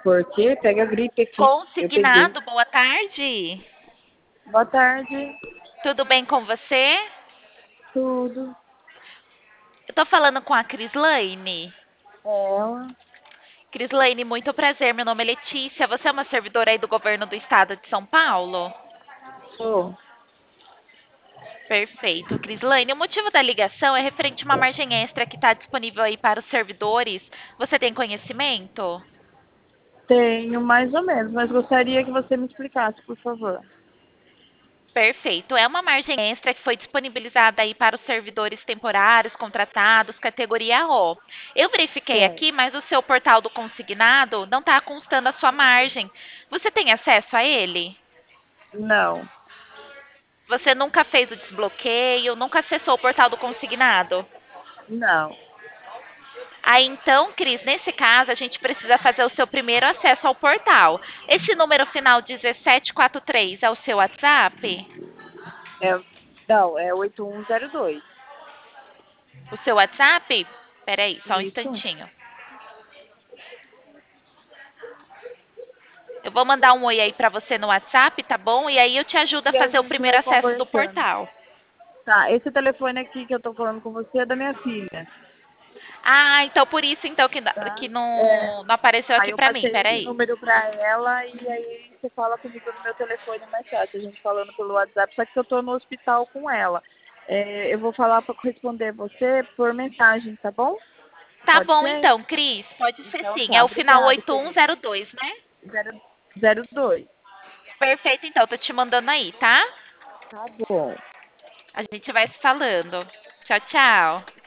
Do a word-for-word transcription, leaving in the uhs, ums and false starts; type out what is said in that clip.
Por quê? Pega a gripe aqui. Eu peguei. Consignado, boa tarde. Boa tarde. Tudo bem com você? Tudo. Eu tô falando com a Crislaine. Ela. Crislaine, muito prazer. Meu nome é Letícia. Você é uma servidora aí do governo do estado de São Paulo? Sou. Perfeito. Crislaine, o motivo da ligação é referente a uma margem extra que está disponível aí para os servidores. Você tem conhecimento? Tenho mais ou menos, mas gostaria que você me explicasse, por favor. Perfeito. É uma margem extra que foi disponibilizada aí para os servidores temporários, contratados, categoria O. Eu verifiquei Certo. aqui, mas o seu portal do consignado não está constando a sua margem. Você tem acesso a ele? Não. Você nunca fez o desbloqueio, nunca acessou o portal do consignado? Não. Aí então, Cris, nesse caso, a gente precisa fazer o seu primeiro acesso ao portal. Esse número final dezessete quarenta e três é o seu WhatsApp? É, não, é oito um zero dois. O seu WhatsApp? Peraí, só um Isso. instantinho. Eu vou mandar um oi aí pra você no WhatsApp, tá bom? E aí eu te ajudo a E a fazer o gente primeiro vai acesso do conversando. portal. Tá, esse telefone aqui que eu tô falando com você é da minha filha, Ah, então por isso então que, tá? que É. não, não apareceu Aí aqui eu pra mim, passei esse peraí. número pra ela e aí você fala comigo no meu telefone, é mais fácil, a gente falando pelo WhatsApp, só que eu tô no hospital com ela. É, eu vou falar para corresponder você por mensagem, tá bom? Tá Pode bom ser? então, Cris, pode ser Então sim. tá, É o final obrigado, oito um querida. zero dois, né? Zero, zero dois. Perfeito, então, tô te mandando aí, tá? Tá bom. A gente vai se falando. Tchau, tchau.